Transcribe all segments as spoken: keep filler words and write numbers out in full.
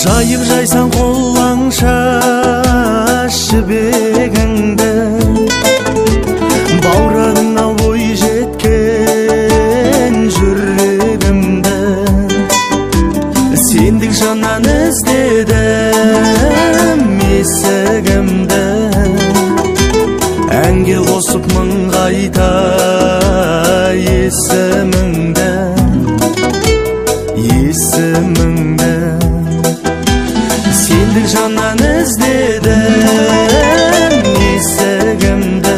Жайып жайсан қолаңша жібегіңді, бауырыңа ой жеткен жүрегімді. Сендік жаннан іздедім есігімді, әнге қосып мың қайта есіміңді, есіміңді. Сендік жаннан іздедім есігімді,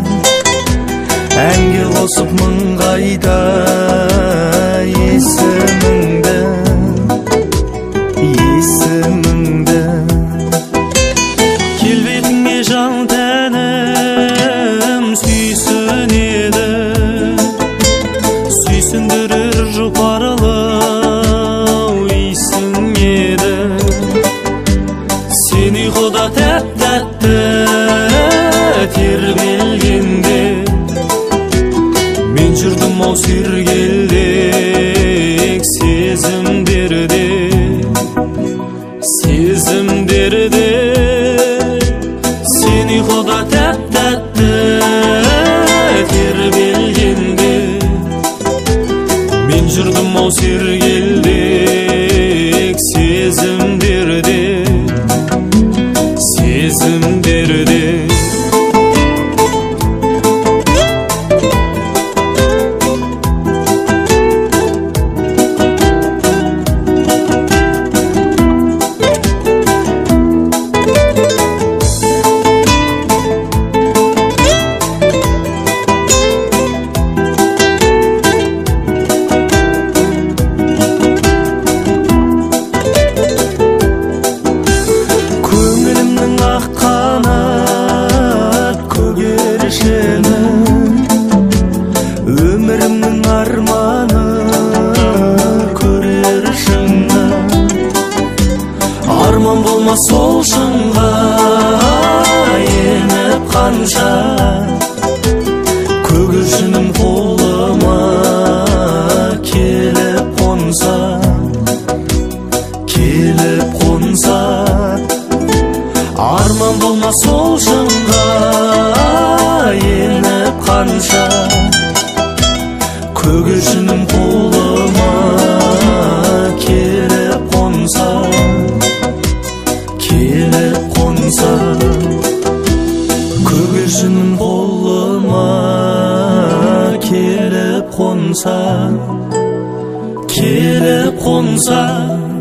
әнге қосып мың қайта есіміңді, есіміңді. Келбетіңе жан тәнім сүйсінеді, сүйсіндірер жұпарылау иісің еді. Сен ұйқыда тәп-тәтті тербелгенде, мен жүрдім ау сергелдек сезімдерде, сезімдерде. Сен ұйқыда тәп-тәтті тербелгенде, мен жүрдім ау сергелдек сезімдерде, сезімдерде. Өмірімнің арманы көрер шыңға, арман болмас сол шыңға еніп қанша. Көгершінім қолыма келіп қонса, келіп қонса. Арман болмас сол шыңға еніп қанша. Көгершінім қолыма келіп қонса, келіп қонса. Көгершінім қолыма келіп қонса, келіп қонса.